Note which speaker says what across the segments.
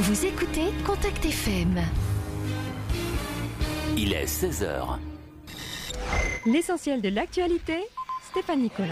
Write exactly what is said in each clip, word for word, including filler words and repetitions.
Speaker 1: Vous écoutez Contact F M.
Speaker 2: Il est seize heures.
Speaker 3: L'essentiel de l'actualité, Stéphane Nicolas.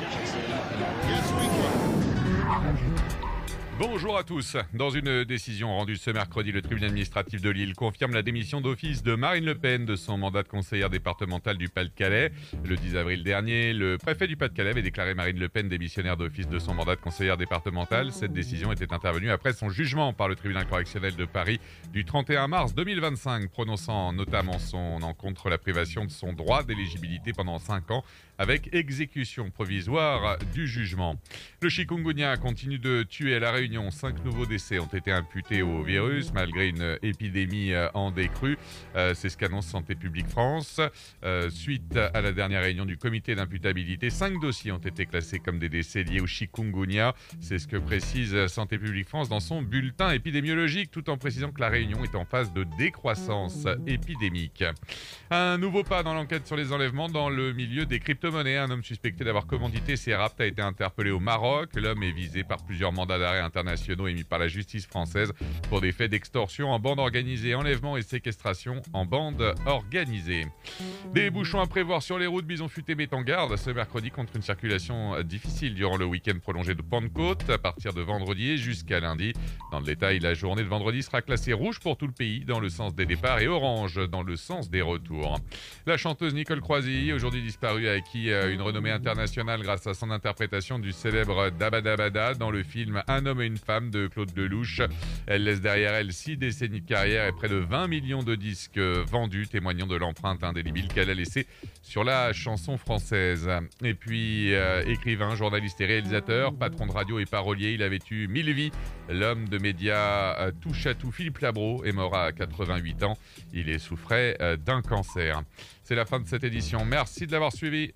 Speaker 4: Bonjour à tous. Dans une décision rendue ce mercredi, le tribunal administratif de Lille confirme la démission d'office de Marine Le Pen de son mandat de conseillère départementale du Pas-de-Calais. Le dix avril dernier, le préfet du Pas-de-Calais avait déclaré Marine Le Pen démissionnaire d'office de son mandat de conseillère départementale. Cette décision était intervenue après son jugement par le tribunal correctionnel de Paris du trente et un mars deux mille vingt-cinq, prononçant notamment son encontre la privation de son droit d'éligibilité pendant cinq ans avec exécution provisoire du jugement. Le chikungunya continue de tuer à La Réunion. Cinq nouveaux décès ont été imputés au virus malgré une épidémie en décrue. Euh, c'est ce qu'annonce Santé publique France. Euh, suite à la dernière réunion du comité d'imputabilité, cinq dossiers ont été classés comme des décès liés au chikungunya. C'est ce que précise Santé publique France dans son bulletin épidémiologique, tout en précisant que La Réunion est en phase de décroissance épidémique. Un nouveau pas dans l'enquête sur les enlèvements dans le milieu des crypto-monnaies. Un homme suspecté d'avoir commandité ces rapts a été interpellé au Maroc. L'homme est visé par plusieurs mandats d'arrêt internationaux émis par la justice française pour des faits d'extorsion en bande organisée, enlèvement et séquestration en bande organisée. Des bouchons à prévoir sur les routes. Bison Futé met en garde ce mercredi contre une circulation difficile durant le week-end prolongé de Pentecôte à partir de vendredi et jusqu'à lundi. Dans le détail, la journée de vendredi sera classée rouge pour tout le pays dans le sens des départs et orange dans le sens des retours. La chanteuse Nicole Croisy, aujourd'hui disparue, a acquis une renommée internationale grâce à son interprétation du célèbre Dabadabada dans le film Un homme et une femme de Claude Lelouch. Elle laisse derrière elle six décennies de carrière et près de vingt millions de disques vendus, témoignant de l'empreinte indélébile qu'elle a laissée sur la chanson française. Et puis, euh, écrivain, journaliste et réalisateur, patron de radio et parolier, il avait eu mille vies. L'homme de médias euh, touche à tout, Philippe Labro, est mort à quatre-vingt-huit ans. Il est souffrait euh, d'un cancer. C'est la fin de cette édition. Merci de l'avoir suivi.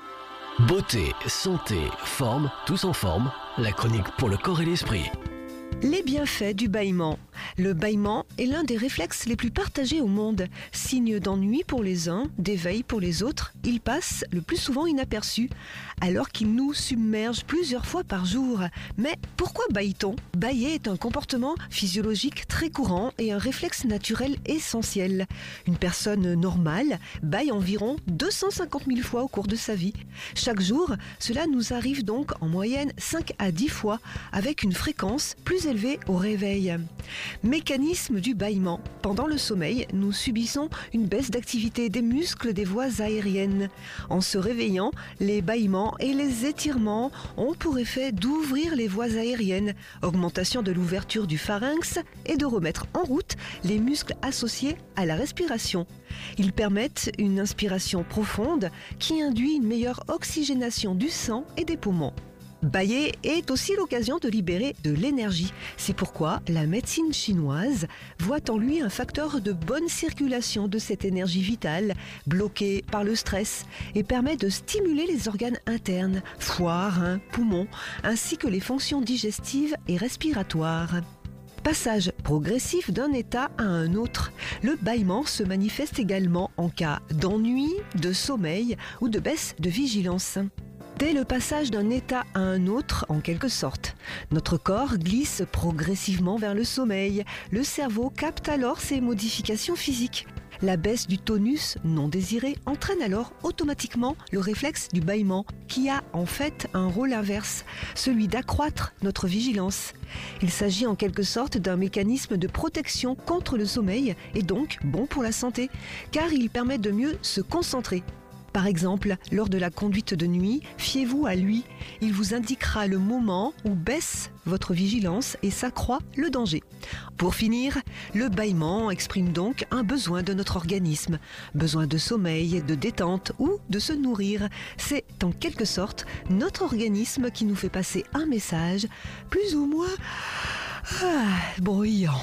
Speaker 2: Beauté, santé, forme, tous en forme. La chronique pour le corps et l'esprit.
Speaker 5: Les bienfaits du bâillement. Le bâillement est l'un des réflexes les plus partagés au monde. Signe d'ennui pour les uns, d'éveil pour les autres, il passe le plus souvent inaperçu, alors qu'il nous submerge plusieurs fois par jour. Mais pourquoi bâille-t-on ? Bâiller est un comportement physiologique très courant et un réflexe naturel essentiel. Une personne normale bâille environ deux cent cinquante mille fois au cours de sa vie. Chaque jour, cela nous arrive donc en moyenne cinq à dix fois, avec une fréquence plus élevée au réveil. Mécanisme du bâillement. Pendant le sommeil, nous subissons une baisse d'activité des muscles des voies aériennes. En se réveillant, les bâillements et les étirements ont pour effet d'ouvrir les voies aériennes, augmentation de l'ouverture du pharynx et de remettre en route les muscles associés à la respiration. Ils permettent une inspiration profonde qui induit une meilleure oxygénation du sang et des poumons. Bâiller est aussi l'occasion de libérer de l'énergie. C'est pourquoi la médecine chinoise voit en lui un facteur de bonne circulation de cette énergie vitale, bloquée par le stress, et permet de stimuler les organes internes, foie, reins, poumons, ainsi que les fonctions digestives et respiratoires. Passage progressif d'un état à un autre. Le bâillement se manifeste également en cas d'ennui, de sommeil ou de baisse de vigilance. Dès le passage d'un état à un autre, en quelque sorte, notre corps glisse progressivement vers le sommeil. Le cerveau capte alors ces modifications physiques. La baisse du tonus non désiré entraîne alors automatiquement le réflexe du bâillement, qui a en fait un rôle inverse, celui d'accroître notre vigilance. Il s'agit en quelque sorte d'un mécanisme de protection contre le sommeil et donc bon pour la santé, car il permet de mieux se concentrer. Par exemple, lors de la conduite de nuit, fiez-vous à lui. Il vous indiquera le moment où baisse votre vigilance et s'accroît le danger. Pour finir, le bâillement exprime donc un besoin de notre organisme. Besoin de sommeil, de détente ou de se nourrir. C'est en quelque sorte notre organisme qui nous fait passer un message plus ou moins ah, bruyant.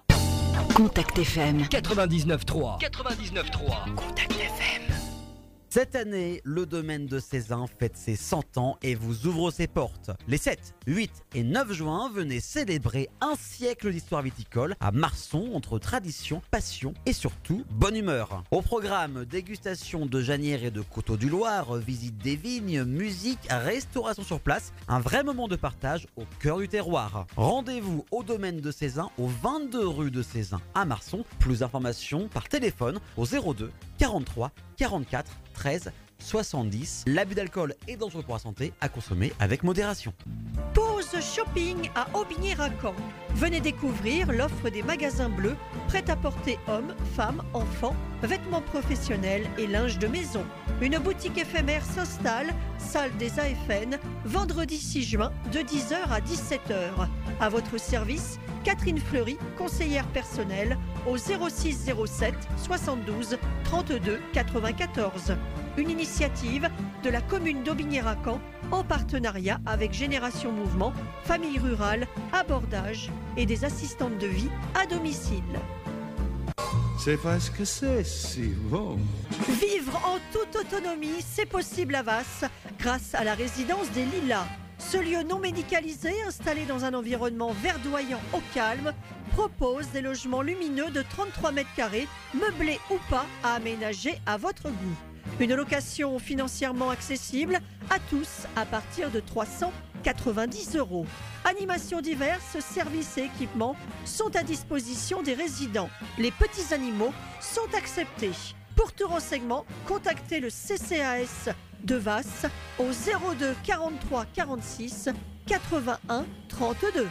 Speaker 1: Contact F M
Speaker 2: quatre-vingt-dix-neuf trois. quatre-vingt-dix-neuf trois.
Speaker 1: Contact F M.
Speaker 6: Cette année, le domaine de Sézin fête ses cent ans et vous ouvre ses portes. Les sept, huit et neuf juin, venez célébrer un siècle d'histoire viticole à Marson entre tradition, passion et surtout bonne humeur. Au programme, dégustation de Janières et de Coteaux du Loir, visite des vignes, musique, restauration sur place, un vrai moment de partage au cœur du terroir. Rendez-vous au domaine de Sézin, au vingt-deux rue de Sézin à Marson. Plus d'informations par téléphone au zéro deux quarante-trois quarante-quatre treize soixante-dix. L'abus d'alcool est dangereux pour la santé, à consommer avec modération.
Speaker 7: Pause shopping à Aubigné-Racan. Venez découvrir l'offre des magasins bleus, prêt-à-porter hommes, femmes, enfants, vêtements professionnels et linge de maison. Une boutique éphémère s'installe, salle des A F N, vendredi six juin de dix heures à dix-sept heures. À votre service, Catherine Fleury, conseillère personnelle, au zéro six zéro sept soixante-douze trente-deux quatre-vingt-quatorze. Une initiative de la commune d'Aubigné-Racan en partenariat avec Génération Mouvement, Famille Rurale, Abordage et des assistantes de vie à domicile.
Speaker 8: C'est parce que c'est si bon.
Speaker 7: Vivre en toute autonomie, c'est possible à Vasse grâce à la résidence des Lilas. Ce lieu non médicalisé, installé dans un environnement verdoyant au calme, propose des logements lumineux de trente-trois mètres carrés, meublés ou pas, à aménager à votre goût. Une location financièrement accessible à tous à partir de trois cent quatre-vingt-dix euros. Animations diverses, services et équipements sont à disposition des résidents. Les petits animaux sont acceptés. Pour tout renseignement, contactez le C C A S de Vasse au zéro deux quarante-trois quarante-six quatre-vingt-un trente-deux.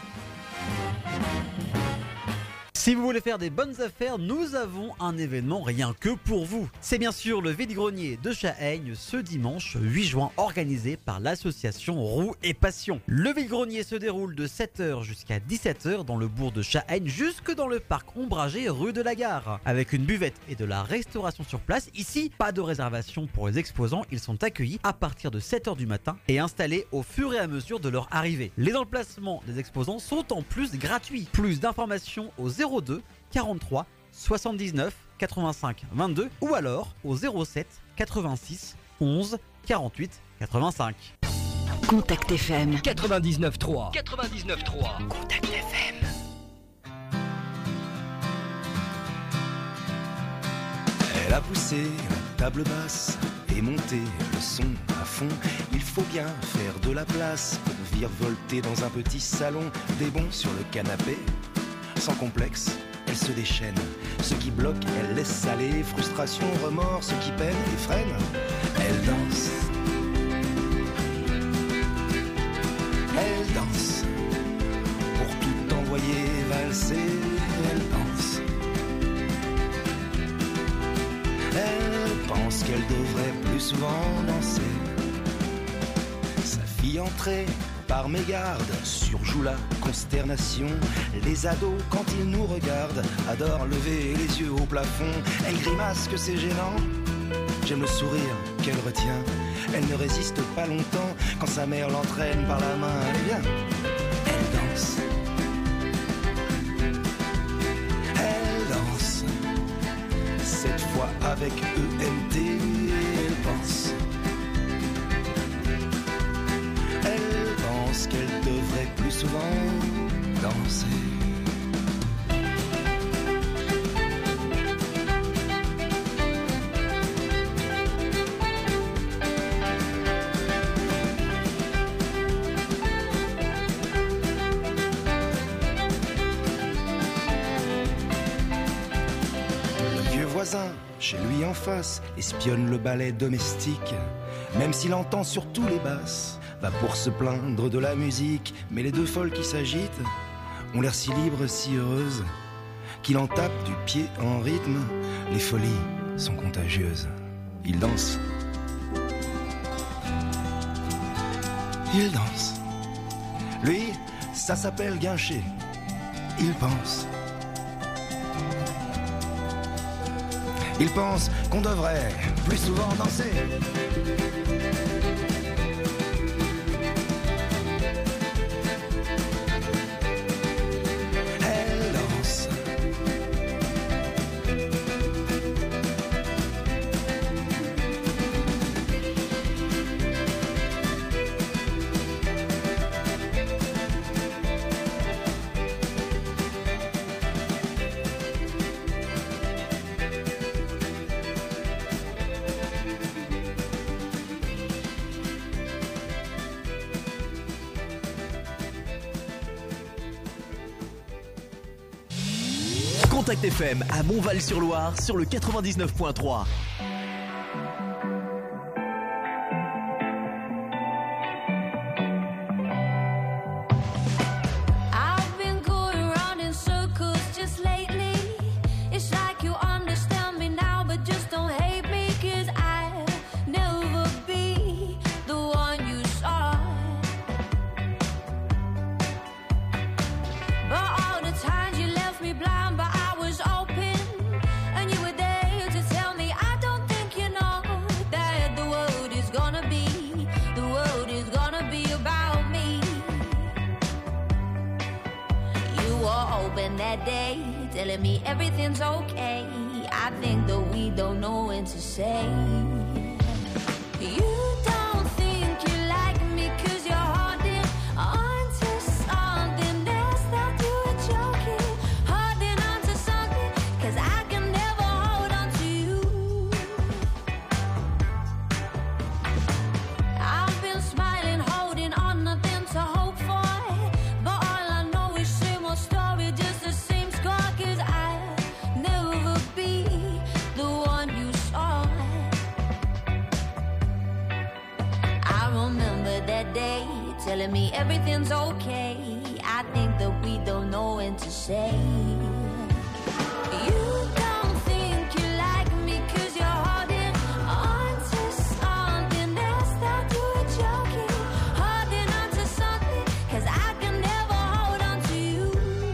Speaker 6: Si vous voulez faire des bonnes affaires, nous avons un événement rien que pour vous. C'est bien sûr le vide-grenier de Chahaigne ce dimanche huit juin, organisé par l'association Roux et Passion. Le vide-grenier se déroule de sept heures jusqu'à dix-sept heures dans le bourg de Chahaigne, jusque dans le parc ombragé rue de la Gare. Avec une buvette et de la restauration sur place, ici, pas de réservation pour les exposants, ils sont accueillis à partir de sept heures du matin et installés au fur et à mesure de leur arrivée. Les emplacements des exposants sont en plus gratuits. Plus d'informations au zéro deux quarante-trois soixante-dix-neuf quatre-vingt-cinq vingt-deux ou alors au zéro sept quatre-vingt-six onze quarante-huit quatre-vingt-cinq.
Speaker 1: Contact F M
Speaker 2: quatre-vingt-dix-neuf trois. quatre-vingt-dix-neuf trois.
Speaker 1: Contact F M.
Speaker 9: Elle a poussé la table basse et monté le son à fond. Il faut bien faire de la place pour virevolter dans un petit salon. Des bons sur le canapé. Sans complexe, elle se déchaîne. Ce qui bloque, elle laisse aller. Frustration, remords, ce qui peine et freine, elle danse. Elle danse. Pour tout envoyer valser, elle pense. Elle pense qu'elle devrait plus souvent danser. Sa fille entrée par mégarde, surjoue la consternation. Les ados, quand ils nous regardent, adorent lever les yeux au plafond. Elle grimace que c'est gênant. J'aime le sourire qu'elle retient. Elle ne résiste pas longtemps quand sa mère l'entraîne par la main. Elle vient, elle danse. Elle danse. Cette fois avec E M T, elle pense. Qu'elle devrait plus souvent danser. Le vieux voisin, chez lui en face, espionne le ballet domestique, même s'il entend surtout les basses. Va pour se plaindre de la musique, mais les deux folles qui s'agitent ont l'air si libres, si heureuses, qu'il en tape du pied en rythme. Les folies sont contagieuses. Il danse. Il danse. Lui, ça s'appelle guincher. Il pense. Il pense qu'on devrait plus souvent danser.
Speaker 10: Contact F M à Montval-sur-Loire sur le quatre-vingt-dix-neuf point trois.
Speaker 11: That day, telling me everything's okay. I think that we don't know when to say. You don't think you like me cause you're holding on to something else that you were joking. Holding on to something cause I can never hold on to you. I've been smiling, holding on, nothing to hope for. But all I know is same old story, just the same score. Cause I'll never be the one you saw. I remember that day, telling me everything's okay. I think that we don't know when to say. You don't think you like me cause you're holding on to something else that you were joking. Holding on to something cause I can never hold on to you.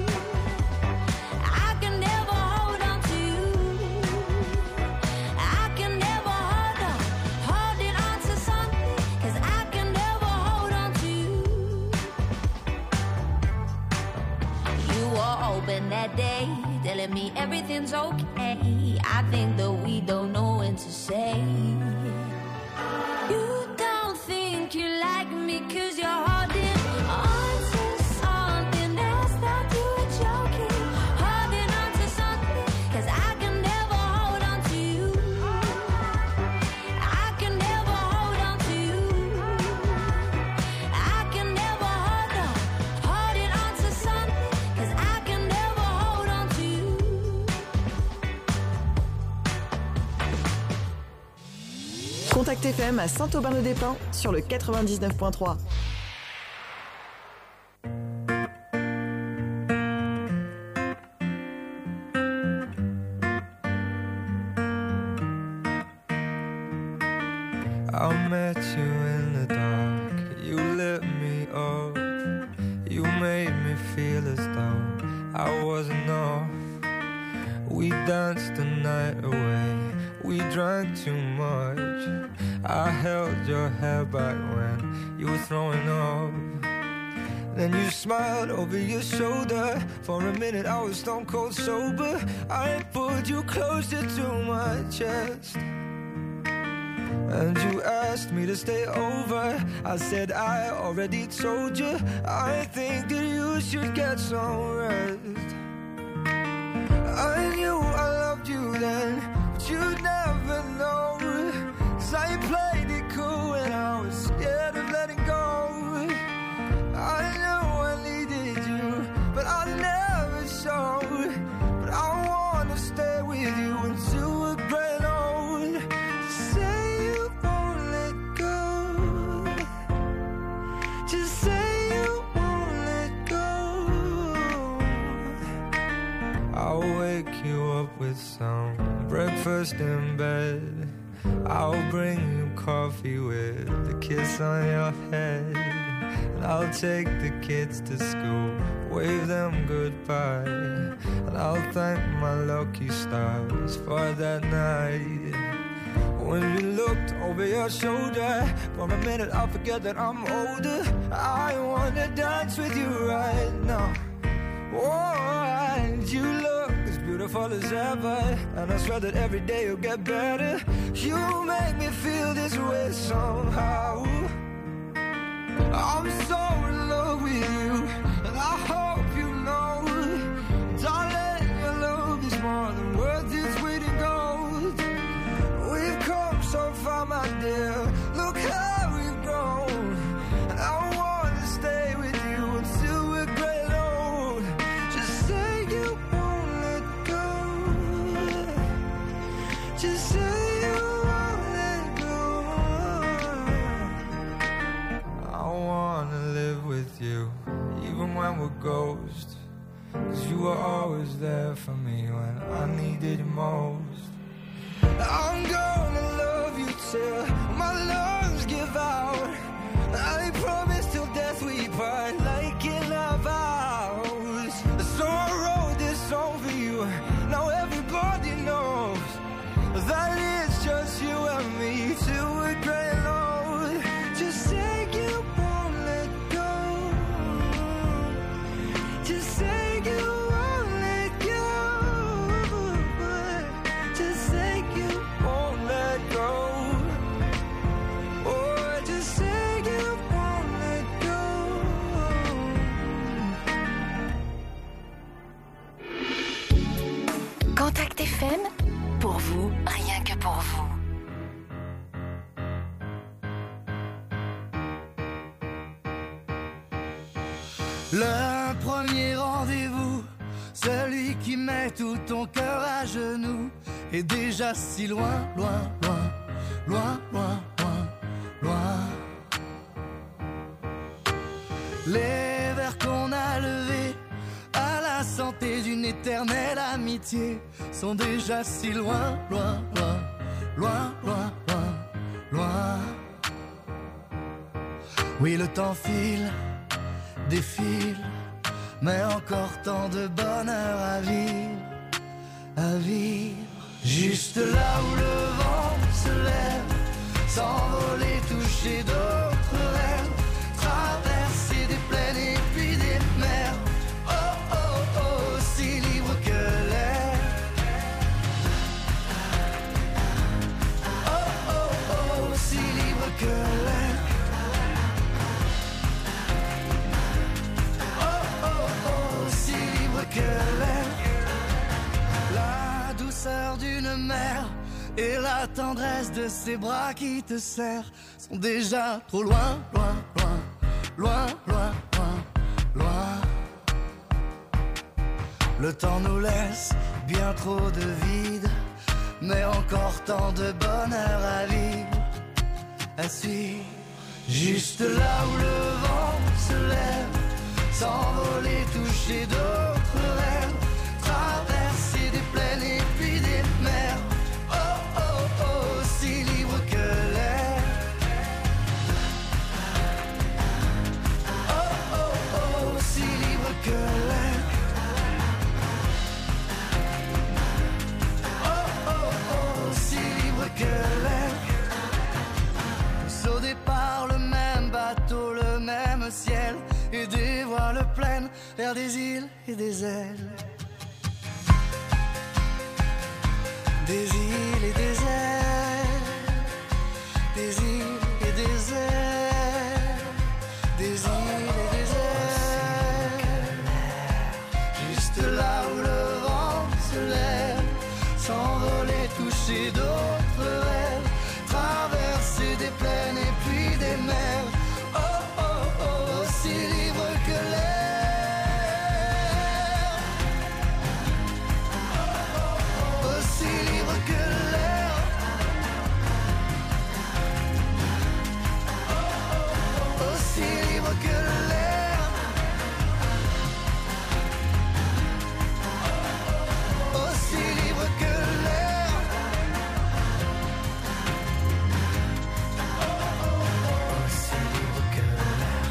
Speaker 11: I can never hold on to you. I can never hold on, holding on to something cause I can never hold on to you. You were open that day, telling me everything's okay. I think that we don't know when to say. You don't think you like me cause you're holding on to something else that you were joking. Holding on to something cause I can never hold on to you. I can never hold on to you. I can never hold on, holding on to something cause I can never hold on to you.
Speaker 12: Contact F M à Saint-Aubin-le-Des-Pins sur le quatre-vingt-dix-neuf point trois.
Speaker 13: I met you in the dark, you lit me up. You made me feel as though I wasn't enough. We danced the night away, we drank too much. I held your hair back when you were throwing up. Then you smiled over your shoulder. For a minute I was stone cold sober. I pulled you closer to my chest and you asked me to stay over. I said I already told you, I think that you should get some rest. I knew I loved you then, but you'd never know. Cause I played it cool when I was scared of letting go. I know I needed you, but I never showed. But I wanna stay with you until we're grown old. Just say you won't let go. Just say you won't let go. I'll wake you up with some breakfast in bed. I'll bring you coffee with a kiss on your head. And I'll take the kids to school, wave them goodbye. And I'll thank my lucky stars for that night. When you looked over your shoulder, for a minute I'll forget that I'm older. I wanna dance with you right now. Oh, and you look as beautiful as ever, and I swear that every day you'll get better. You make me feel this way somehow. I'm so in love with you, and I hope you know, darling, your love is more than worth its weight in gold. We've come so far, my dear, look how we've grown. And I wanna stay with you until we're great old. Just say you won't let go. Just say you won't let go. I wanna live with you, even when we're ghosts. Cause you were always there for me when I needed you most. I'm gonna love you till my lungs give out. I promise till death we part like in our vows. So I wrote this song for you. Now everybody knows that it's just you and me till we're growing old. Just say you won't let go. Just say you won't let go. Just say you won't let go. Oh, just say you won't let go.
Speaker 1: Contact F M, pour vous, rien que pour vous.
Speaker 14: Le premier rendez-vous, celui qui met tout ton cœur à genoux, est déjà si loin, loin, loin, loin, loin, loin, loin. Les verres qu'on a levés à la santé d'une éternelle amitié sont déjà si loin, loin, loin, loin, loin, loin, loin. Oui, le temps file, défile, mais encore tant de bonheur à vivre, à vivre. Juste là où le vent se lève, s'envoler, toucher d'autres rêves, traverser des plaines et puis des mers. Oh oh oh, aussi libre que l'air. Oh oh oh, aussi libre que l'air. Aussi libre que l'air. La douceur d'une mère et la tendresse de ses bras qui te serrent sont déjà trop loin, loin, loin, loin, loin, loin, loin. Le temps nous laisse bien trop de vide, mais encore tant de bonheur à vivre, à suivre. Juste là où le vent se lève, s'envoler, toucher d'autres rêves, traverser des plaines et puis des mers. Oh oh oh, aussi libre que l'air. Oh oh oh, aussi libre que l'air. Oh oh oh, aussi libre que l'air. Tous au départ le même bateau, le même ciel, et des voiles pleines vers des îles et des ailes. Des îles et des ailes. Des îles et des ailes. Des îles et des ailes. Juste là où le vent se lève, s'envoler, toucher d'autres rêves, traverser des plaines et puis des mers. Oh oh oh, aussi libre que l'air. Aussi libre que l'air. Aussi libre que l'air. Aussi libre que l'air. Aussi libre que l'air.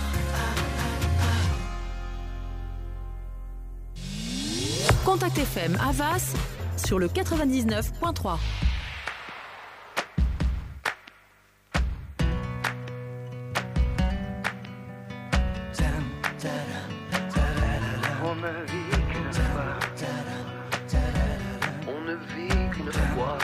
Speaker 15: Contact F M Havas sur le quatre-vingt-dix-neuf point trois.
Speaker 2: On ne vit qu'une fois. On ne vit qu'une fois.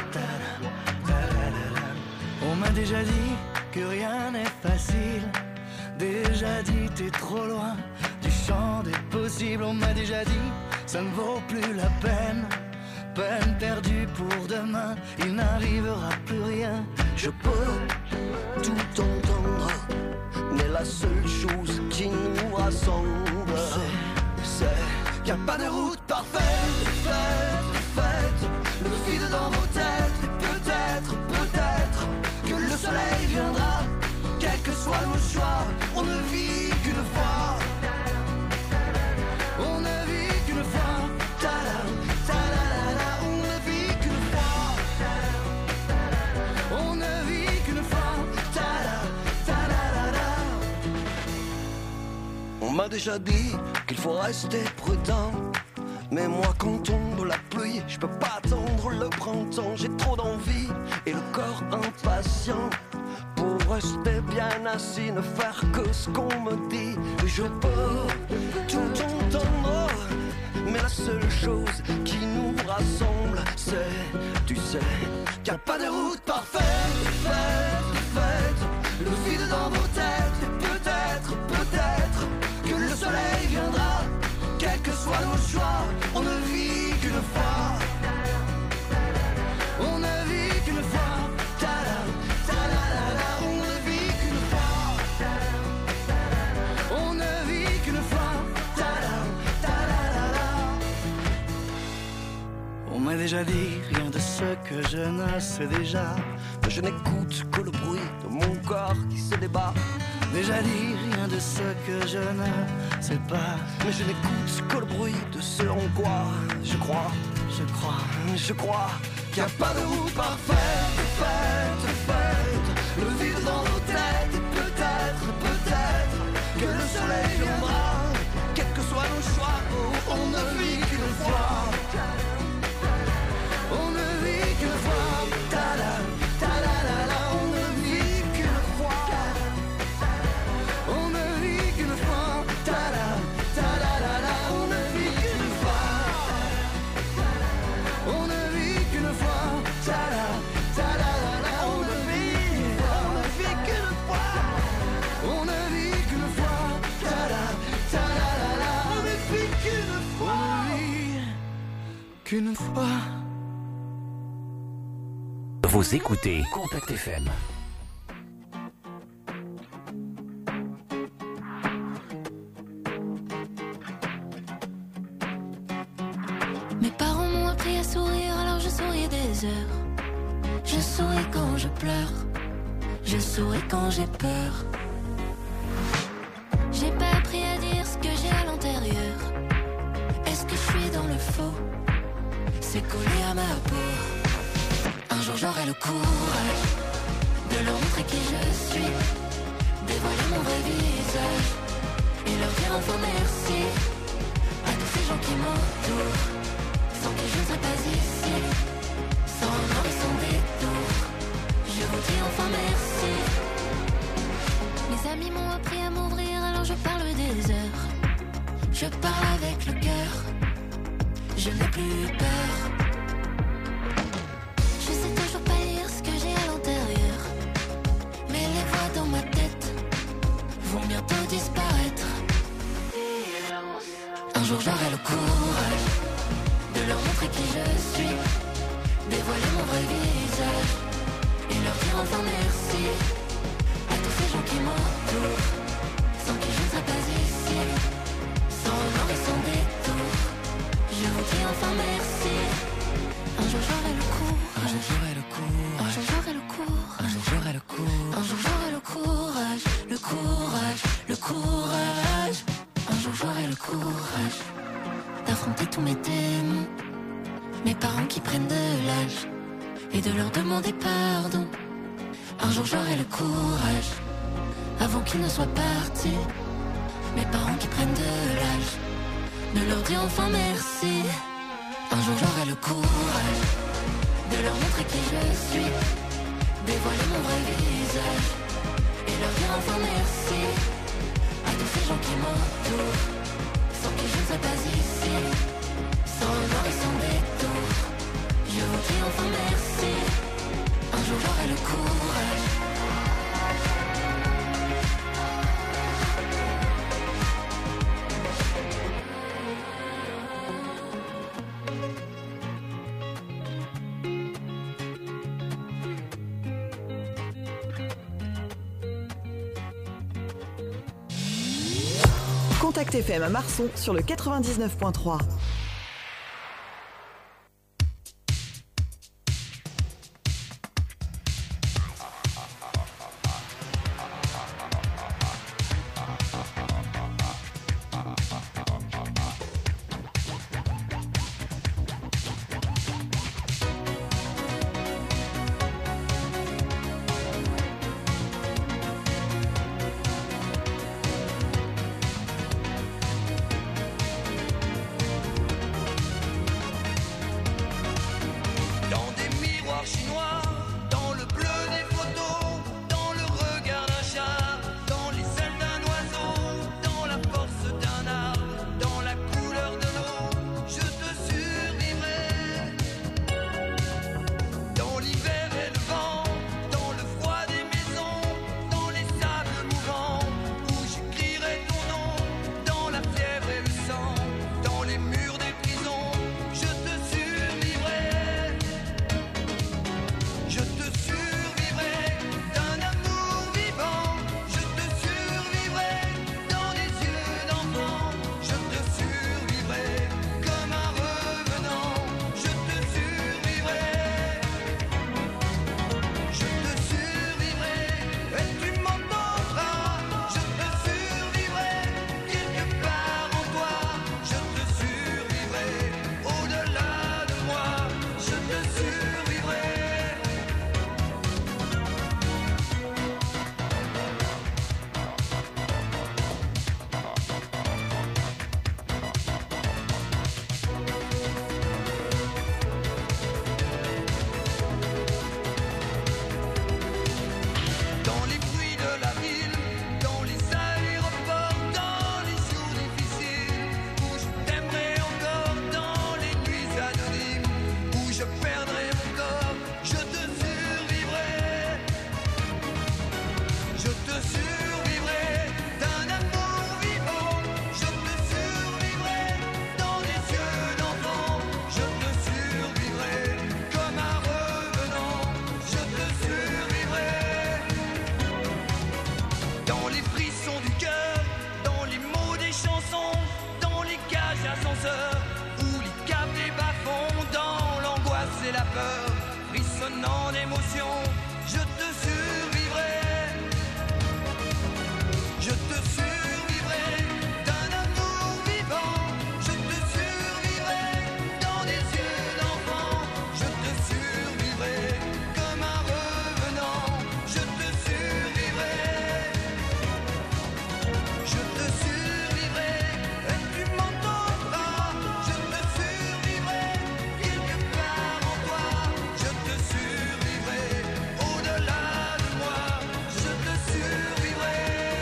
Speaker 14: On m'a déjà dit que rien n'est facile. Déjà dit t'es trop loin du champ des possibles. On m'a déjà dit ça ne vaut plus la peine. Peine perdue pour demain, il n'arrivera plus rien.
Speaker 16: Je peux tout entendre, mais la seule chose qui nous rassemble,
Speaker 14: c'est qu'il n'y a pas de route parfaite. Faites, faites, le vide dans vos têtes, que
Speaker 16: soit nos choix, on ne vit qu'une fois. On ne vit qu'une fois. Ta-da, ta-da-da-da. On ne vit qu'une fois. On ne vit qu'une fois. Ta-da, ta-da-da-da. On m'a déjà dit qu'il faut rester prudent. Mais moi quand tombe la pluie, je peux pas attendre le printemps. J'ai trop d'envie et le corps impatient pour rester bien assis, ne faire que ce qu'on me dit. Je peux tout entendre, mais la seule chose qui nous rassemble, c'est, tu sais, qu'il n'y a pas de route parfaite, faite, faite. Le vide dans vos têtes, et peut-être, peut-être que le soleil viendra. Quels que soient nos choix, on ne vit qu'une fois. On ne vit qu'une fois. Ta-da, ta-da-da-da. On ne vit qu'une fois. On ne vit qu'une fois. Ta-da, ta-da-da-da. On m'a déjà dit rien de ce que je ne sais déjà. Que je n'écoute que le bruit de mon corps qui se débat. Déjà dit rien de ce que je ne sais pas. Mais je n'écoute que le bruit de ce en quoi je crois, je crois, je crois qu'il n'y a pas de route parfaite, faite, faite. Le vide dans nos têtes, et peut-être, peut-être que le soleil viendra. Quels que soient nos choix, oh, on ne vit qu'une fois. On ne vit qu'une fois. Ta-da, ta-da-da-da. On ne vit qu'une fois. On ne vit qu'une fois. Ta-da, ta-da-da-da. On ne vit qu'une fois. On ne vit qu'une fois. Ta-da, ta-da-da-da. On ne vit, on ne vit qu'une fois. On ne vit qu'une fois. Ta-da, ta-da-da-da. On ne vit qu'une fois. On ne vit qu'une fois.
Speaker 2: Vous écoutez Contact F M.
Speaker 11: Mes parents m'ont appris à sourire, alors je souris des heures. Je souris quand je pleure, je souris quand j'ai peur. J'ai pas appris à dire ce que j'ai à l'intérieur. Est-ce que je suis dans le faux? C'est collé à ma peau. Un jour j'aurai le courage de leur montrer qui je suis, dévoiler mon vrai visage et leur dire enfin merci à tous ces gens qui m'entourent, sans qui je ne serais pas ici, sans remords et sans détour. Je vous dis enfin merci. Mes amis m'ont appris à m'ouvrir, alors je parle des heures. Je parle avec le cœur, je n'ai plus peur. Je sais toujours pas lire ce que j'ai à l'intérieur, mais les voix dans ma tête vont bientôt disparaître. Un jour j'aurai le courage de leur montrer qui je suis, dévoiler mon vrai visage et leur dire enfin merci à tous ces gens qui m'entourent, sans qui je ne serais pas ici, sans remords et sans détour. Je vous dis enfin merci. Un jour j'aurai le courage, un jour j'aurai le courage, un jour j'aurai le courage, un jour j'aurai le courage, un jour j'aurai le courage, le courage, le courage. Un jour j'aurai le courage d'affronter tous mes démons, mes parents qui prennent de l'âge et de leur demander pardon. Un jour j'aurai le courage, avant qu'ils ne soient partis, mes parents qui prennent de l'âge, de leur dire enfin merci. Un jour j'aurai le courage de leur montrer qui je suis, dévoiler mon vrai visage et leur dire enfin merci à tous ces gens qui m'entourent, sans qui je ne serais pas ici, sans remords et sans détour. Je vous dis enfin merci. Un jour j'aurai le courage.
Speaker 12: Contact F M à Marson sur le quatre-vingt-dix-neuf point trois.
Speaker 16: tant d'émotions, je te survivrai. Je te survivrai d'un amour vivant. Je te survivrai dans des yeux d'enfant. Je te survivrai comme un revenant. Je te survivrai. Je te survivrai et tu m'entendras. Je te survivrai quelque part en toi. Je te survivrai au-delà de moi. Je te survivrai.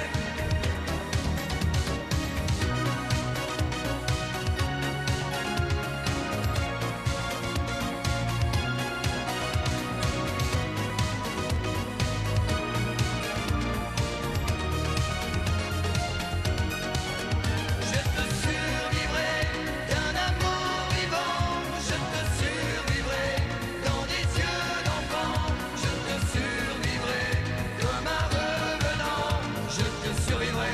Speaker 16: Je te survivrai d'un amour vivant. Je te survivrai dans des yeux d'enfant. Je te survivrai comme un revenant. Je te survivrai.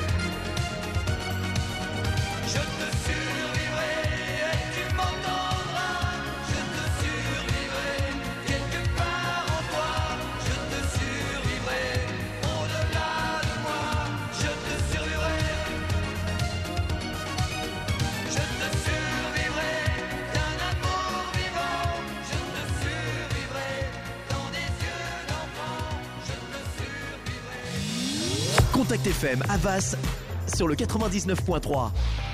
Speaker 16: Je te survivrai et tu m'entendras. Je te survivrai quelque part en toi. Je te survivrai au-delà de moi. Je te survivrai. Je te survivrai d'un amour vivant. Je te survivrai dans des yeux d'enfant. Je te survivrai.
Speaker 10: Contact F M à Vas sur le quatre-vingt-dix-neuf point trois.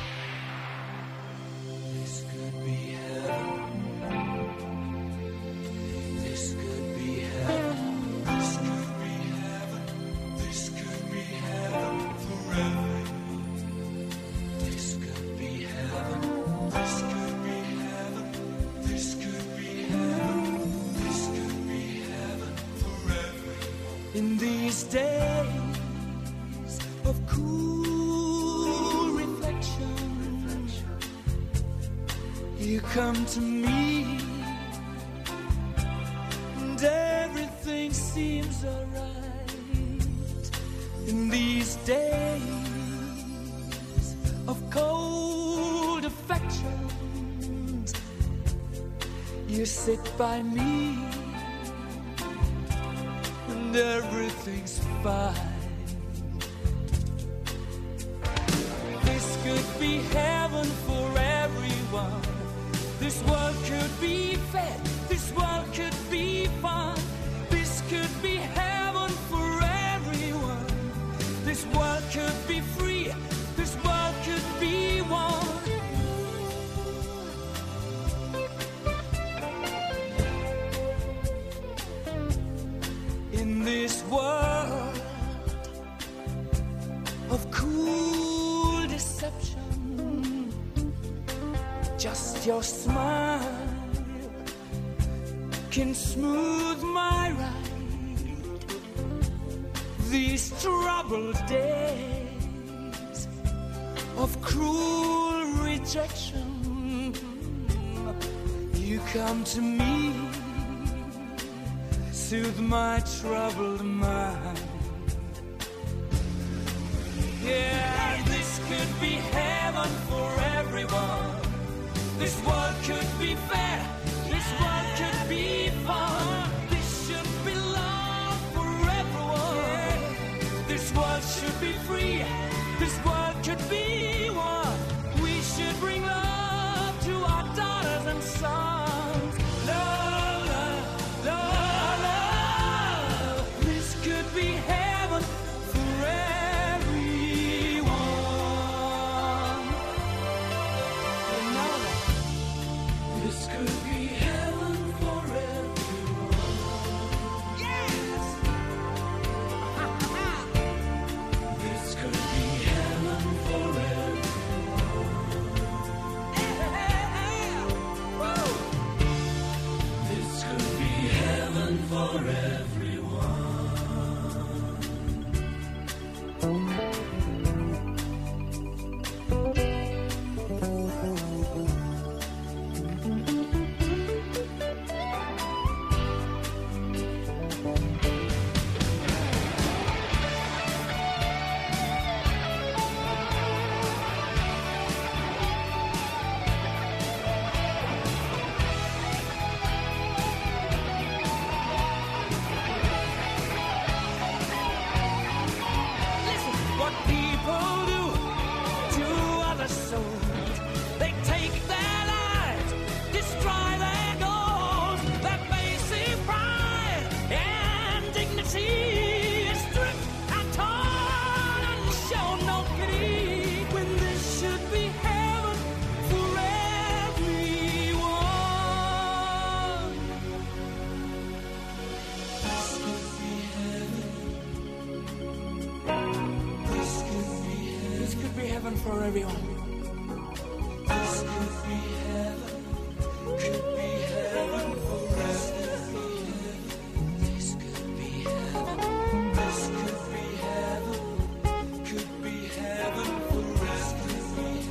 Speaker 14: This could be heaven. This could be heaven. This could be heaven. This could be heaven forever. This could be heaven. This could be heaven. This could be heaven. This could be heaven forever. In these days of cool reflection, you come to me, and everything seems alright. In these days of cold affections, you sit by me, and everything's fine. This could be heaven for everyone. This world could be fair. This world could be fun. This could be heaven for everyone. This world could be free. This world could be one. In this world of cool deception, just your smile can smooth my ride. These troubled days of cruel rejection, you come to me, soothe my troubled mind. Yeah, this could be heaven for everyone. This world could be fair. This world could be fun. This should be love for everyone. This world should be free. This world could be one. We should bring love to our daughters and sons. Love, love, love, love. This could be heaven for everyone. And now that this could be heaven for everyone. Yes. This could be heaven for everyone. Yeah. Woo. This could be heaven for everyone. heaven for everyone. This could be heaven, could be heaven for us. This could be heaven, this could be heaven, could be heaven for us. This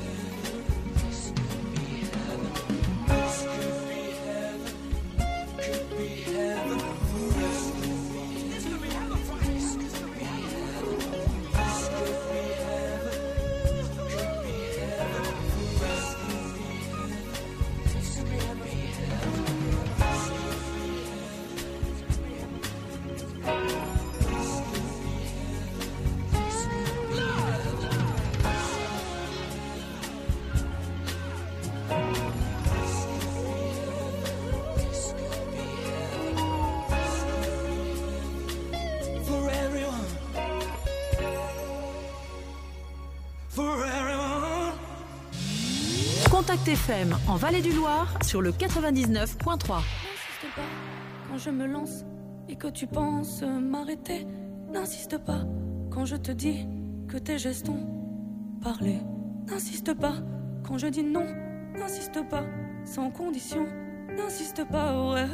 Speaker 14: could be heaven, this could be heaven, could be heaven for us. This could be heaven, this could be heaven, this could be heaven, could be heaven for us. This could be heaven, for everyone, for everyone.
Speaker 15: Contact F M en Vallée du Loir sur le quatre-vingt-dix-neuf point trois.
Speaker 11: N'insiste pas quand je me lance et que tu penses m'arrêter. N'insiste pas quand je te dis que tes gestes ont parlé. N'insiste pas quand je dis non. N'insiste pas sans condition. N'insiste pas, ouais.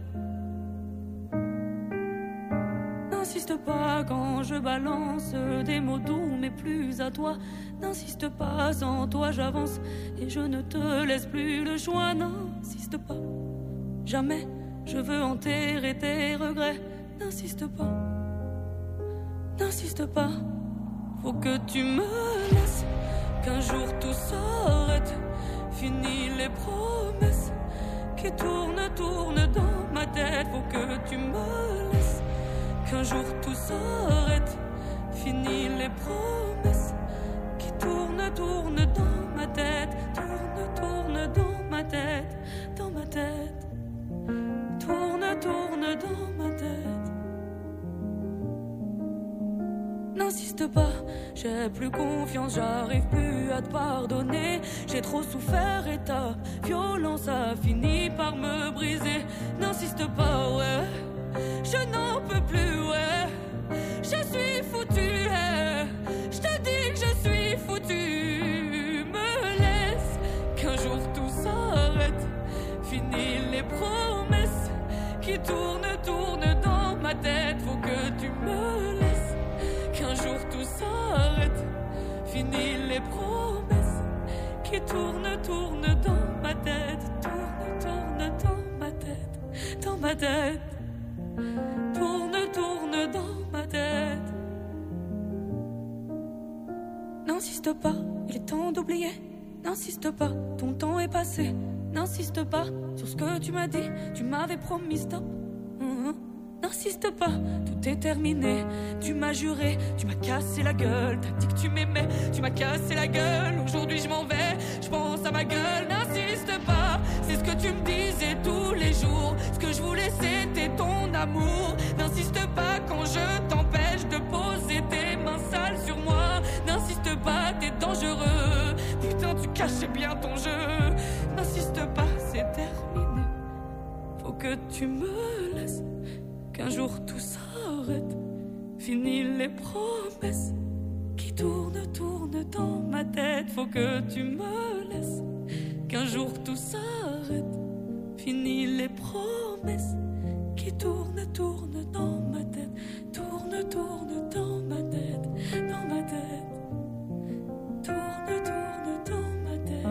Speaker 11: N'insiste pas quand je balance des mots doux mais plus à toi. N'insiste pas, sans toi j'avance et je ne te laisse plus le choix. N'insiste pas, jamais je veux enterrer tes regrets. N'insiste pas, n'insiste pas, faut que tu me laisses. Qu'un jour tout s'arrête, fini les promesses qui tournent, tournent dans ma tête. Faut que tu me laisses. Qu'un jour tout s'arrête, fini les promesses qui tournent, tournent dans ma tête. Tourne, tourne dans ma tête, dans ma tête. Tourne, tourne dans ma tête. N'insiste pas, j'ai plus confiance, j'arrive plus à te pardonner. J'ai trop souffert et ta violence a fini par me briser. N'insiste pas, ouais, je n'en peux plus, ouais. Je suis foutu, ouais. Je te dis que je suis foutu. Me laisse, qu'un jour tout s'arrête. Fini les promesses qui tournent, tournent dans ma tête. Faut que tu me laisses. Qu'un jour tout s'arrête. Fini les promesses qui tournent, tournent dans ma tête. Tourne, tourne dans ma tête, dans ma tête. Tourne, tourne dans ma tête. N'insiste pas, il est temps d'oublier. N'insiste pas, ton temps est passé. N'insiste pas sur ce que tu m'as dit. Tu m'avais promis stop. Mmh. N'insiste pas, tout est terminé. Tu m'as juré, tu m'as cassé la gueule. T'as dit que tu m'aimais, tu m'as cassé la gueule. Aujourd'hui je m'en vais, je pense à ma gueule. N'insiste pas, c'est ce que tu me disais tous les jours. Ce que je voulais c'était ton amour. N'insiste pas quand je t'empêche de poser tes mains sales sur moi. N'insiste pas, t'es dangereux. Putain tu cachais bien ton jeu. N'insiste pas, c'est terminé. Faut que tu me laisses. Qu'un jour tout s'arrête. Fini les promesses qui tournent, tournent dans ma tête. Faut que tu me laisses. Qu'un jour tout s'arrête. Fini les promesses qui tournent, tournent dans ma tête. Tourne, tourne dans ma tête, dans ma tête. Tourne, tourne dans ma tête.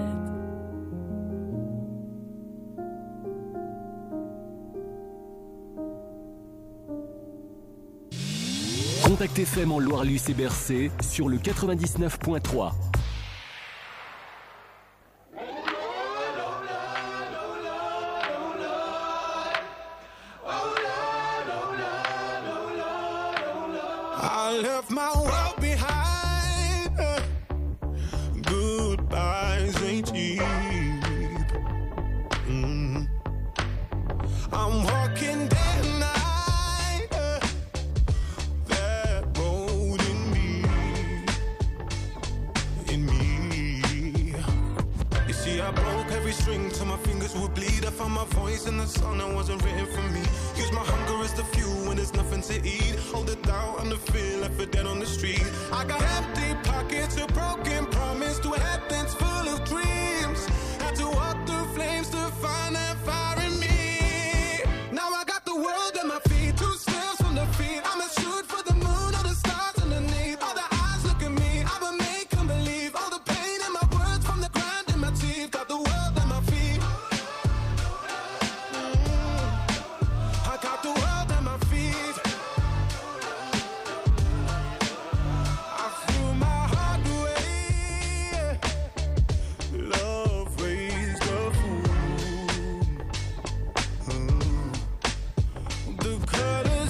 Speaker 2: Contact F M en Loire-Luce et Bercé sur le quatre-vingt-dix-neuf point trois.
Speaker 14: I left my world behind. Goodbyes ain't cheap. Mm. I'm walking day and night. That road in me, in me. You see, I broke every string till my fingers would bleed. I found my voice in the song that wasn't written for me. Use my hunger as the fuel when there's nothing to eat. Hold the doubt and the fear left for dead on the street. I got empty pockets, a broken promise.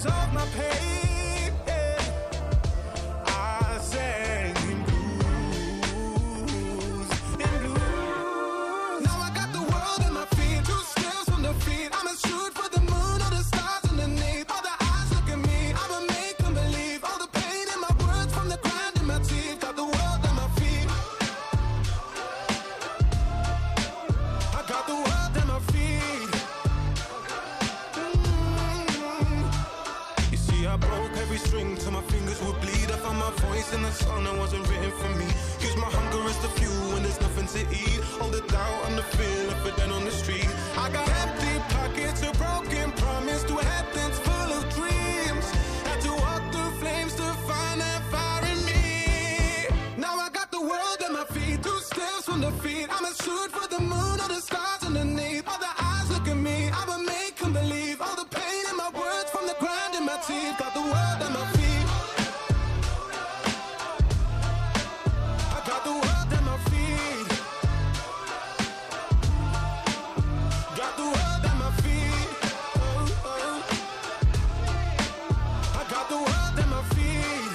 Speaker 17: colors of my pain. Yeah. I sang in blues, in blues. Now I got the world at my feet, two steps from defeat. I'ma shoot for the moon or the stars underneath. All the eyes look at me, I'ma make them believe. All the pain in my words from the grind in my teeth. Got the world at my feet. I got the world at my feet. Mm. You see, I broke every string till my fingers would bleed. I found my voice in the song that wasn't written for me. Use my hunger as the fuel when there's nothing to eat. All the doubt and the fear left for dead on the street. I got empty pockets, a broken promise to head that's full of dreams. Had to walk through flames to find that fire in me. Now I got the world at my feet, two steps from defeat. I'ma shoot for the moon or the stars underneath. All the eyes look at me, I'ma make them believe. All the pain in my words from the grind in my teeth. Got the world at my feet. I got the world at my feet. Got the world at my feet. Oh, oh. I got the world at my feet.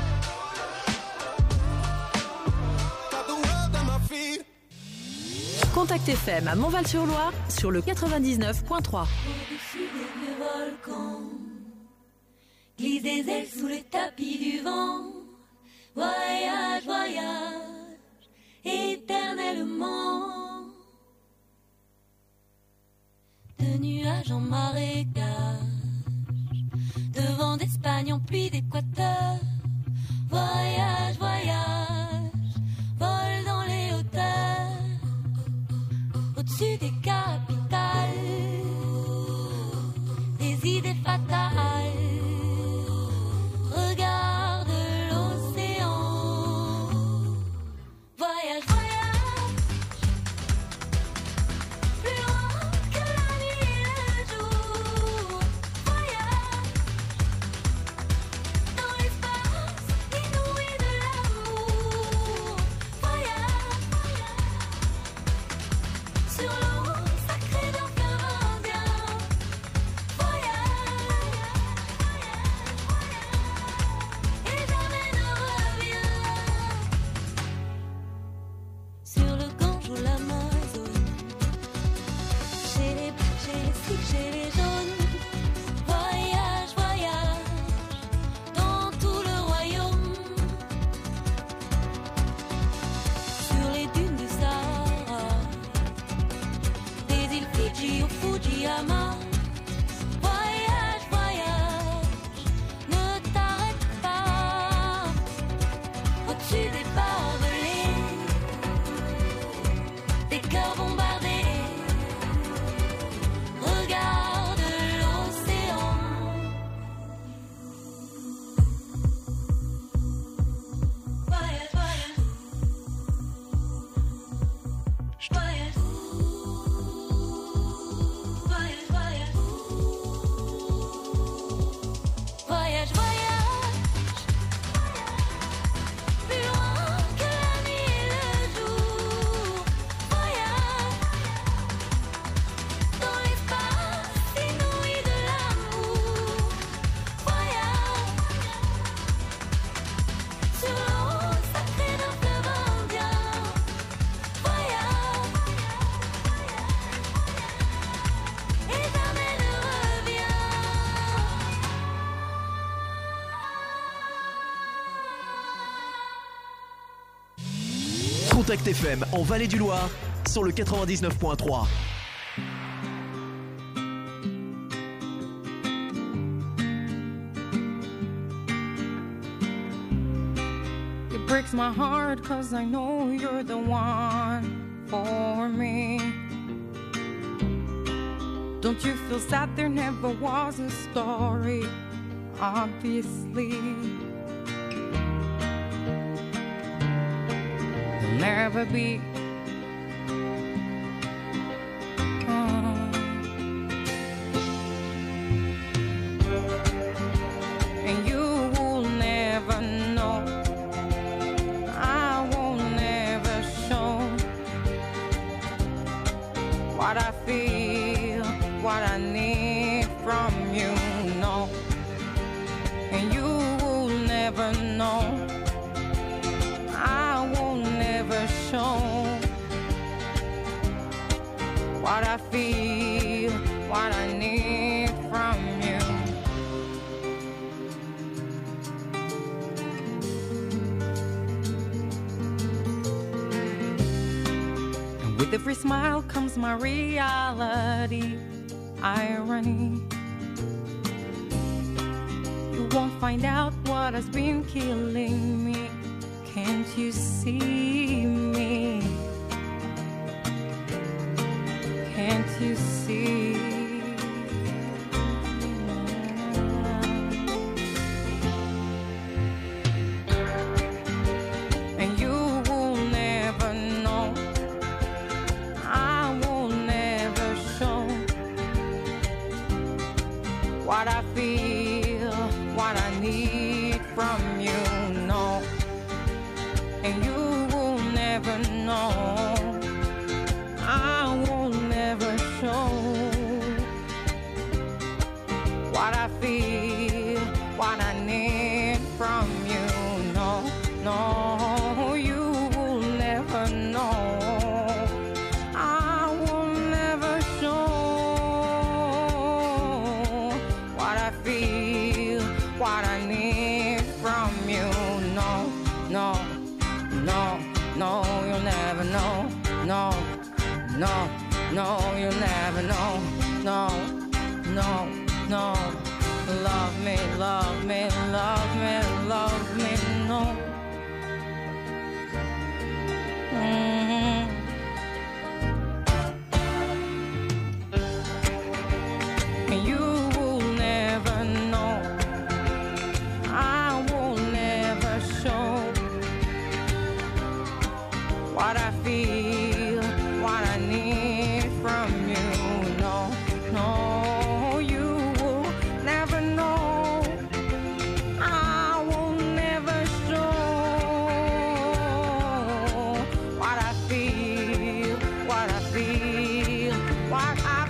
Speaker 17: Got the world at my feet.
Speaker 15: Contact F M à Montval-sur-Loire sur le quatre-vingt-dix-neuf point trois.
Speaker 11: Au-dessus des vieux volcans, glisse des ailes sous le tapis du vent. Voyage, voyage, éternellement. De nuages en marécage, de vent d'Espagne en pluie d'Équateur. Voyage, voyage, vol dans les hauteurs. Au-dessus des capitales, des idées fatales. Regarde l'océan. Voyage, voyage, plus loin que la nuit et le jour. Voyage, dans l'espace inouï de l'amour. Voyage, sur l'eau sacrée d'un fleuve indien. Voyage, et jamais ne revient. Sur le Gange ou l'Amazone, chez les bleus, chez les sikhs, chez les jaunes. Voyage, voyage, dans tout le royaume. Sur les dunes du Sahara, des îles Fidji au Fujiyama. Voyage, voyage, ne t'arrête pas. Au-dessus des barbelés, des cœurs bombardés. Regarde l'océan. Voyage, voyage, voyage. Voyage, voyage. Voyage, voyage. Plus loin que la nuit et le jour. Voyage, dans l'espace inouï de l'amour. Voyage, sur l'eau sacrée d'un fleuve indien. Voyage, et jamais ne revient.
Speaker 10: Contact F M en Vallée du Loir sur le quatre-vingt-dix-neuf point trois.
Speaker 18: It breaks my heart cause I know you're the one for me. Don't you feel sad there never was a story, obviously. There'll never be. Oh. And you will never know. I won't never show what I feel, what I need from you. No, what I feel, what I need from you. And with every smile comes my reality, irony. You won't find out what has been killing me. Can't you see me? Can't you see? And you will never know. I will never show what I feel, what I need from you, no. And you will never know. I will never show what I feel, what I need from you, no, no. You will never know. I will never show what I feel, what I need from you, no, no, no, no. You'll never know, no, no, no. You'll never know, no, no, no. Love me, love me, love me, love me, no. Mm-hmm. And you will never know. I will never show what I feel, what I need from you, no, no. You will never know. I will never show what I feel, what I feel, what I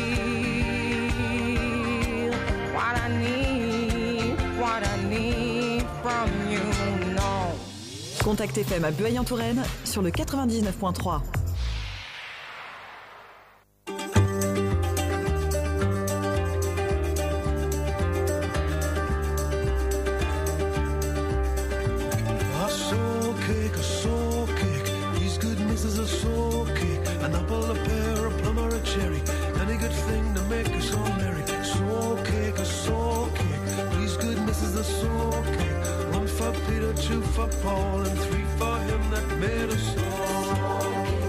Speaker 18: feel, what I need, what I need from you, no.
Speaker 12: Contact F M à Bueil-en-Touraine sur le quatre-vingt-dix-neuf point trois.
Speaker 8: A soul cake, a soul cake. These good misses a soul cake. An apple, a pear, a plum, or a cherry. Any good thing to make us all merry. Soul cake, a soul cake. These good misses a soul cake. One for Peter, two for Paul, and three for him that made us all.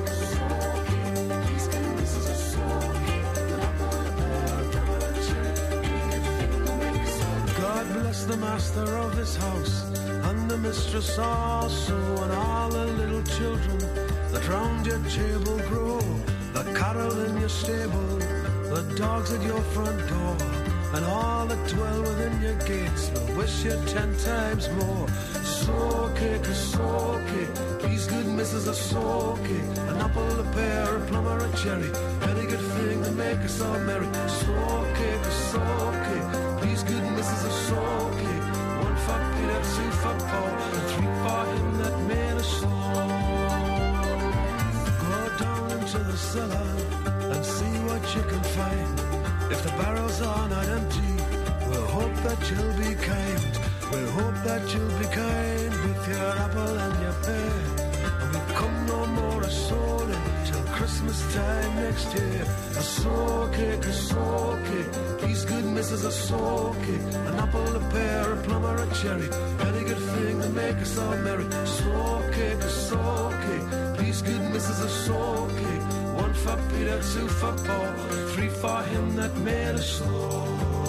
Speaker 8: God bless the master of this house and the mistress also, and all the little children that round your table grow, the cattle in your stable, the dogs at your front door, and all that dwell within your gates will wish you ten times more. Soul cake, a soul cake, these good misses a soul cake. An apple, a pear, a plum, or a cherry, any good thing to make us all merry. Soul cake, a soul cake, these good misses a soul cake. One for Peter, two for Paul, and three for him that made us all. Go down into the cellar and see what you can find. If the barrels are not empty, we'll hope that you'll be kind. We'll hope that you'll be kind with your apple and your pear. And we'll come no more a souling till Christmas time next year. A soul cake, a soul cake, these good misses a soul cake. An apple, a pear, a plum, or a cherry, any good thing to make us all merry. Soul cake, a soul cake, these good misses a soul cake. One for Peter, two for Paul, three for him that made us all.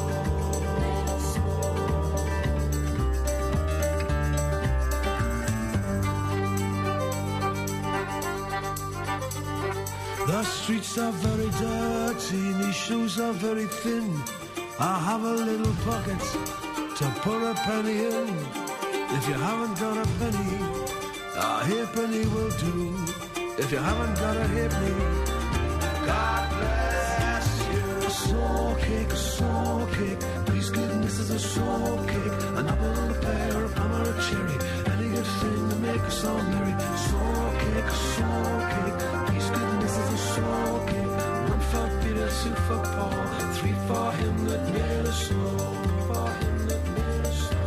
Speaker 8: The streets are very dirty, my shoes are very thin. I have a little pocket to put a penny in. If you haven't got a penny, a halfpenny will do. If you haven't got a halfpenny, God bless you. A soul cake, a soul cake, please goodness is a soul cake. An apple, a pear, a plum, or a cherry, any good thing to make us all merry. Soul cake, a soul cake, please goodness is a soul cake. One two for Paul, three for him that made us slow, for him that made us slow.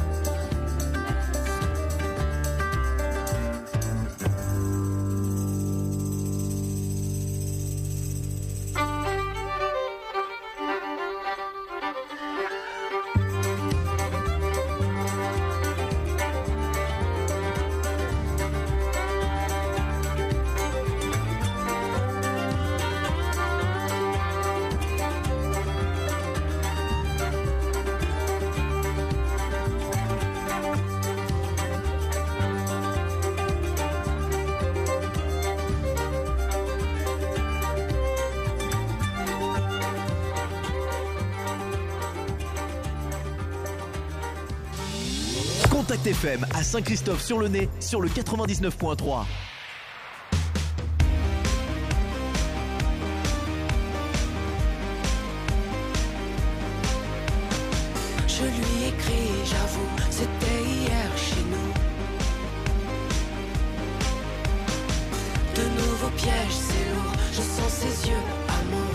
Speaker 10: Contact F M à Saint-Christophe-sur-le-Nez sur le quatre-vingt-dix-neuf point trois.
Speaker 11: Je lui écris, j'avoue, c'était hier chez nous. De nouveaux pièges, c'est lourd, je sens ses yeux, amour.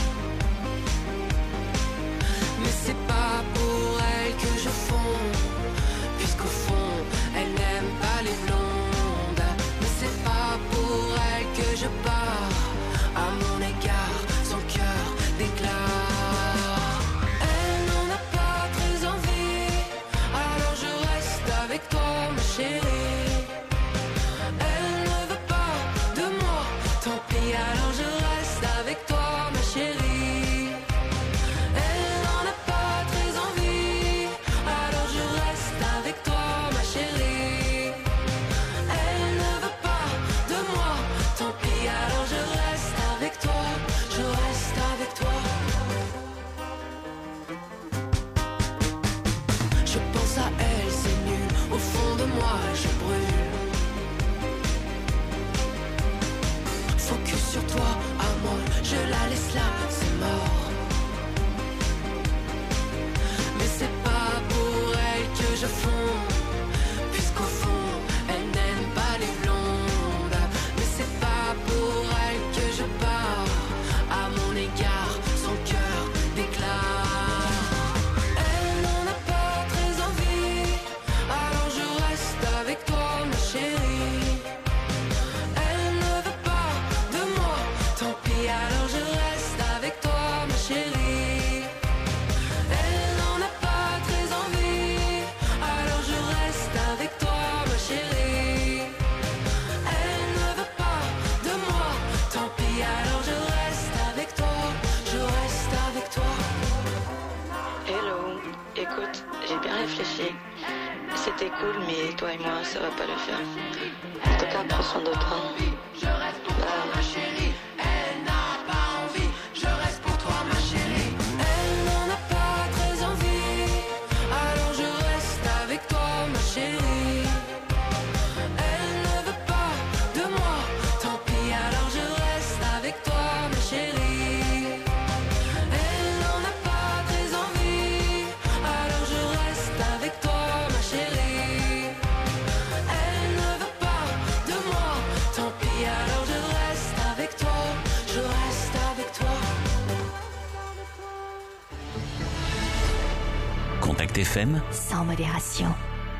Speaker 11: Mais c'est pas pour elle que je fonds, puisqu'au fond, elle n'aime pas les blondes. Mais c'est pas pour elle que je pars, à mon égard, son cœur déclare. Elle n'en a pas très envie, alors je reste avec toi, ma chérie. Elle ne veut pas de moi, tant pis, alors je reste avec toi, ma chérie. Elle n'en a pas très envie, alors je reste avec toi, ma chérie. Elle ne veut pas de moi, tant pis, alors je reste avec toi, je reste avec toi. Je pense à elle, c'est nul, au fond de moi je brûle. Focus sur toi, à moi, je la laisse là, c'est mort. Mais c'est pas pour elle que je fonds, puisqu'au fond, elle n'aime pas les blondes. Mais c'est pas pour elle que je pars, à mon égard, son cœur déclare. Elle n'en a pas très envie, alors je reste avec toi, ma chérie. Elle ne veut pas de moi, tant pis, alors je reste avec toi, ma chérie. Elle n'en a pas très envie, alors je reste avec toi, ma chérie. Elle ne veut pas de moi, tant pis, alors je reste avec toi, je reste avec toi.
Speaker 19: Hello, écoute, j'ai bien réfléchi. C'était cool, mais toi et moi, ça va pas le faire. En tout cas, prends soin de toi.
Speaker 11: Je reste pour toi, ma chérie. Elle n'a pas envie, je reste pour toi, ma chérie. Elle n'en a pas très envie, alors je reste avec toi, ma chérie. Elle ne veut pas de moi, tant pis, alors je reste avec toi, ma chérie. Elle n'en a pas très envie, alors je reste avec toi, ma chérie. Elle ne veut pas de moi, tant pis, alors je reste avec toi, je reste avec toi.
Speaker 2: Contact F M,
Speaker 1: Sans modération.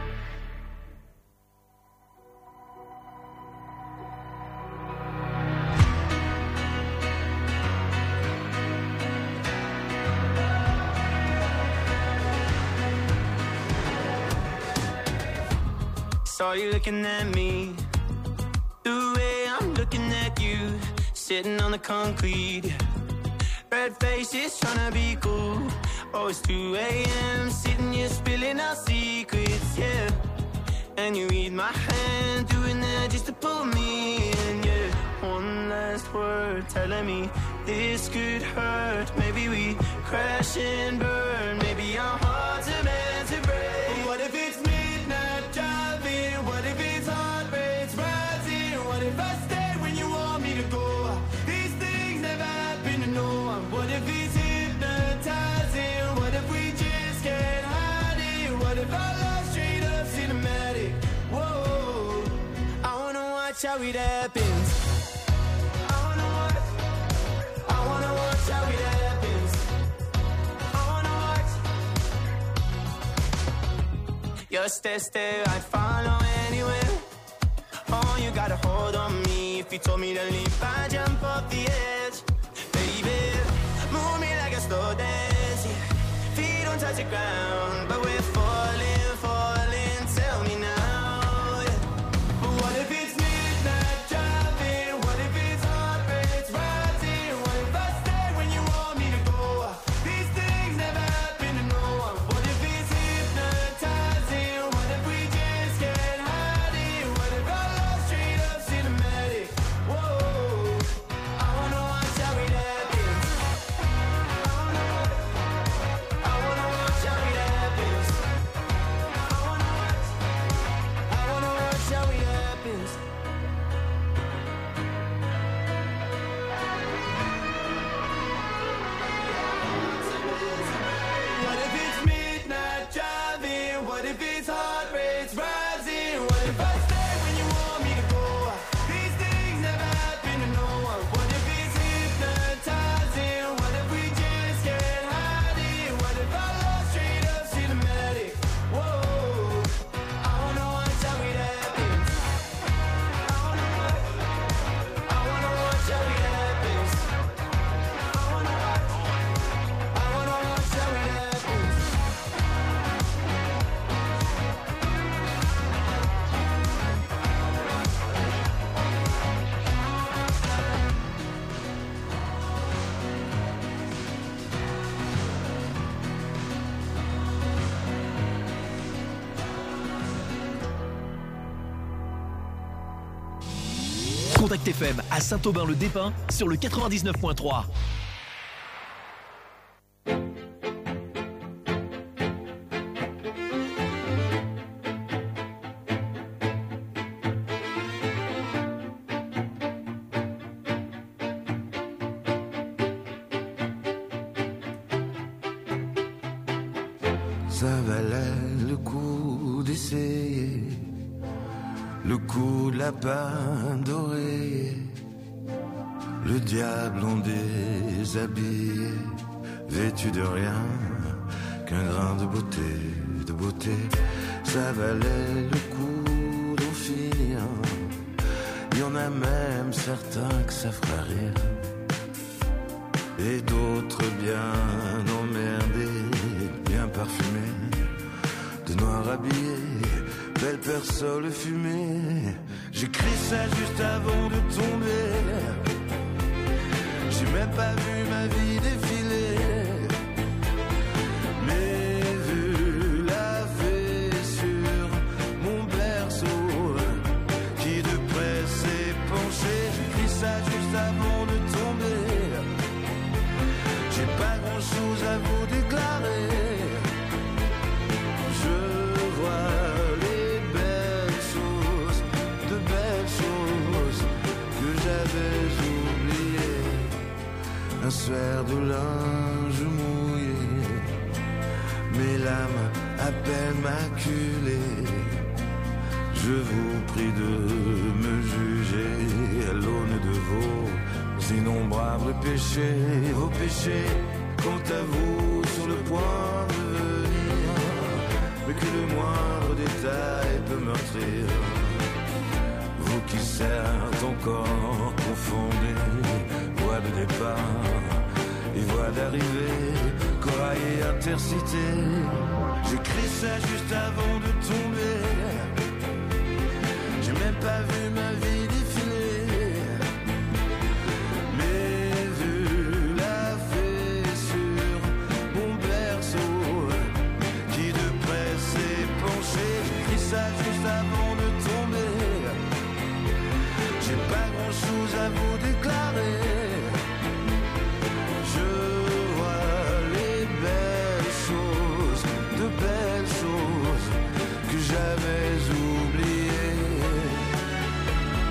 Speaker 20: Saw you looking at me, the way I'm looking at you, sitting on the concrete. Red faces trying to be cool. Oh, it's two a.m. sitting here spilling our secrets, yeah. And you read my hand, doing that just to pull me in, yeah. One last word telling me this could hurt. Maybe we crash and burn. Maybe our hearts are meant to break. What if it's midnight driving? What if it's heart rates rising? What if I stay when you want me to go? These things never happen to no one. What if it's hypnotizing? What if we just can't hide it? What if our love straight up cinematic? Whoa, I wanna watch how it happens. I wanna watch, I wanna watch how Your step, step, I'd follow anywhere. Oh, you got a hold on me. If you told me to leave, I'd jump off the edge. Baby, move me like a slow dance. Yeah. Feet don't touch the ground, but we're falling, falling. Tell me now. Yeah. But what if it's midnight driving? What if it's heart rates rising? What if I stay when you want me to go? These things never happen to no one. What if it's hypnotizing? What if we just can't hide it? What if our love straight up cinematic? Whoa, I wanna watch how it happens. I wanna, I wanna watch how it happens. I wanna watch, I wanna watch how it happens. What if it's midnight driving? What if it's heart rates rising? What if I stay when you want me to go? These things never happen to no one. What if it's hypnotizing? What if we just can't hide it? What if our love straight up cinematic? Whoa, I wanna watch how it happens. I wanna watch, I wanna watch how it happens. I wanna watch, I wanna watch how it happens.
Speaker 10: Contact F M à Saint-Aubin-le-Dépin sur le quatre-vingt-dix-neuf point trois.
Speaker 8: Ça valait le coup d'essayer le coup de lapin doré, le diable en déshabillé, vêtu de rien qu'un grain de beauté, de beauté. Ça valait le coup d'en finir. Il y en a même certains que ça fera rire, et d'autres bien emmerdés, bien parfumés, de noir habillés, belle personne fumée. J'écris ça juste avant de tomber. J'ai même pas vu ma vie défiler, mais vu la fée sur mon berceau qui de près s'est penché. J'écris ça juste avant de tomber. J'ai pas grand chose à vous déclarer. Je vois les belles choses, de belles choses que j'avais oubliées. Un suaire de linge mouillé, mes lames à peine maculées. Je vous prie de me juger à l'aune de vos innombrables péchés, vos péchés. Quant à vous, sur le point de venir, mais que le moindre détail peut meurtrir. Vous qui certes encore confondez voie de départ et voie d'arrivée, corail et intercité. J'écris ça juste avant de tomber. J'ai même pas vu ma vie défiler, mais vu la fée sur mon berceau qui de près s'est penché. J'écris ça juste avant de tomber. J'ai pas grand chose à vous déclarer. Je vois les belles choses, de belles choses que j'avais oubliées.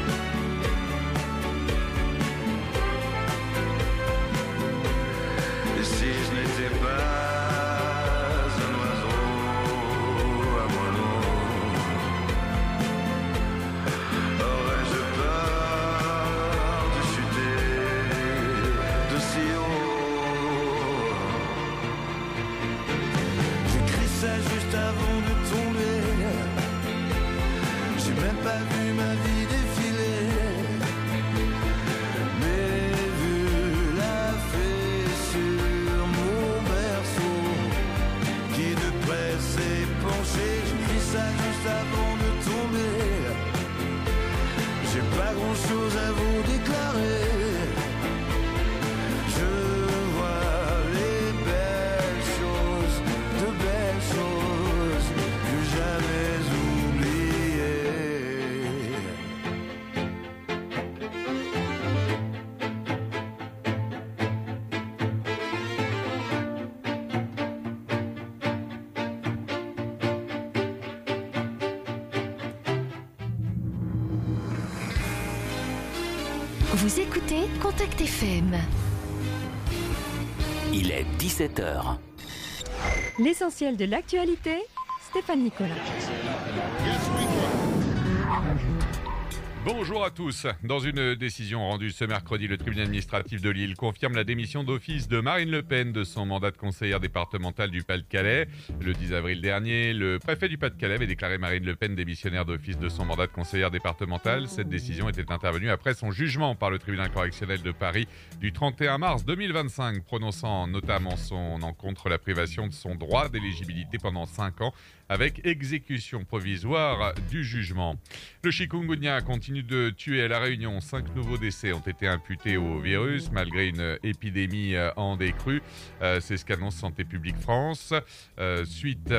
Speaker 1: Vous écoutez Contact F M.
Speaker 2: Il est dix-sept heures.
Speaker 3: L'essentiel de l'actualité, Stéphane Nicolas.
Speaker 4: Bonjour à tous. Dans une décision rendue ce mercredi, le tribunal administratif de Lille confirme la démission d'office de Marine Le Pen de son mandat de conseillère départementale du Pas-de-Calais. Le dix avril dernier, le préfet du Pas-de-Calais avait déclaré Marine Le Pen démissionnaire d'office de son mandat de conseillère départementale. Cette décision était intervenue après son jugement par le tribunal correctionnel de Paris du trente et un mars deux mille vingt-cinq, prononçant notamment son encontre la privation de son droit d'éligibilité pendant cinq ans avec exécution provisoire du jugement. Le chikungunya continue de tuer à La Réunion. Cinq nouveaux décès ont été imputés au virus malgré une épidémie en décrue. Euh, c'est ce qu'annonce Santé publique France. Euh, suite